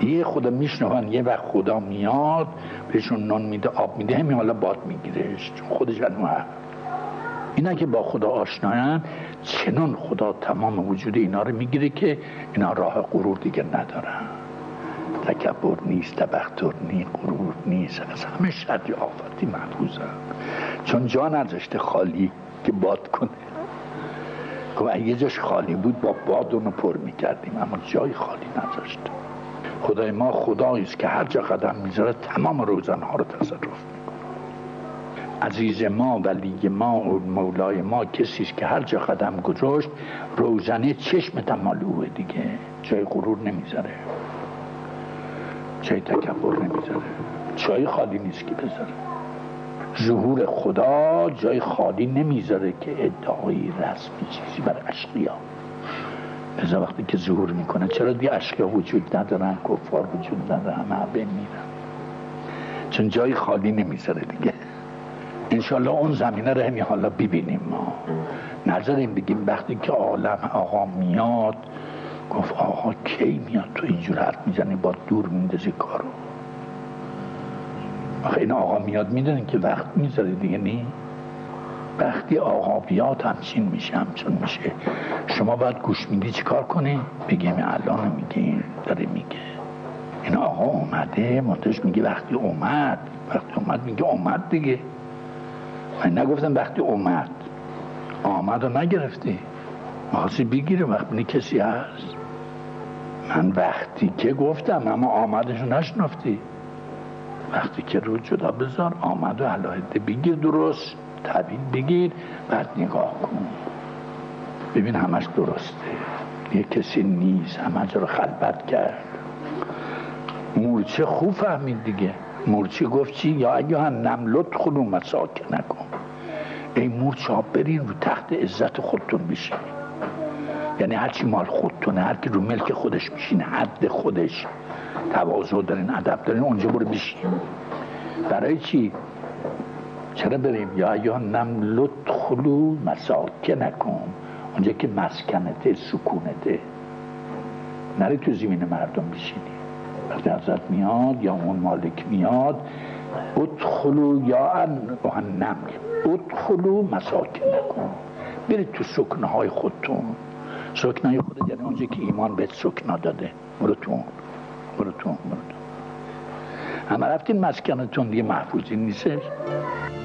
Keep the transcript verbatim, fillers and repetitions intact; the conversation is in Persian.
یه خدا میشنون، یه وقت خدا میاد بهشون نان میده، آب میده، همین حالا باد میگیرش، چون خودش انواع. اینا که با خدا آشنایان چنان خدا تمام وجود اینا رو میگیره که اینا راه غرور دیگه ندارن. تکبر نیست، تبختر نیست، غرور نیست، از همه شر آفتی محفوظن، چون جا نذاشته خالی که باد کنه. خب اگه یه جاش خالی بود با باد اونو پر میکردیم، اما جای خالی نذاشته. خدای ما خدایی است که هر جا قدم میذاره تمام روزنها رو تصرف میکنه. عزیز ما، ولی ما و مولای ما کسی است که هر جا قدم گذاشت روزنه چشم تمالوه دیگه، جای غرور نمیذاره، جای تکبر نمیذاره، جای خالی نیست که بذاره. ظهور خدا جای خالی نمیذاره که ادعای رسمی چیزی بر اشقیا. از وقتی که ظهور میکنه چرا دیگه اشقیا وجود ندارن، کفار وجود ندارن، همه بین میرن، چون جای خالی نمیذاره دیگه. انشالله اون زمینه رو همین حالا ببینیم. ما نذاریم بگیم وقتی که عالم آقا میاد، گفت آقا کی میاد تو اینجور حرف میزنی، با دور میندازی کارو. آخه این آقا میاد میدونین که وقت میذاره دیگه. نی وقتی آقا بیاد همچین میشه، همچون میشه. شما باید گوش میدی چی کار کنی؟ بگیم الان میگیم داره میگه این آقا اومده، منتش میگه وقتی اومد، وقتی اومد میگه اومد دیگه. من نگفتم وقتی اومد، آمد و نگرفتی، مخواستی بگیره وقتی کسی هست. من وقتی که گفتم، اما آمدشو نشنفتی. وقتی که رو جدا بذار، آمد و علاهده بگیر، درست طبیل بگیر، بعد نگاه کن ببین همش درسته. یه کسی نیست، همه جا رو خلبت کرد. مورچه خوب فهمید دیگه. مورچه گفت چی؟ یا ایها النمل ادخلوا مساکنکم. ای مورچه ها برین رو تخت عزت خودتون بشین. یعنی هرچی مال خودتونه، هر کی رو ملک خودش میشینه، حد خودش، تواضع دارین، ادب دارین، اونجا برو بشین. برای چی؟ چرا بریم؟ یا ایها النمل ادخلوا مساکنکم، اونجا که مسکنته، سکونته. نری تو زمین مردم بشینی. وقتی حضرت میاد یا اون مالک میاد، ادخلوا یا النمل ادخلوا مساکنکم، برید تو سکنه های خودتون. سکنه های خودت یعنی اونجا که ایمان بهت سکنا داده، برو تو اون، برو تو اون، برو تو. همه رفتین مسکنتون دیگه، محفوظی نیستش.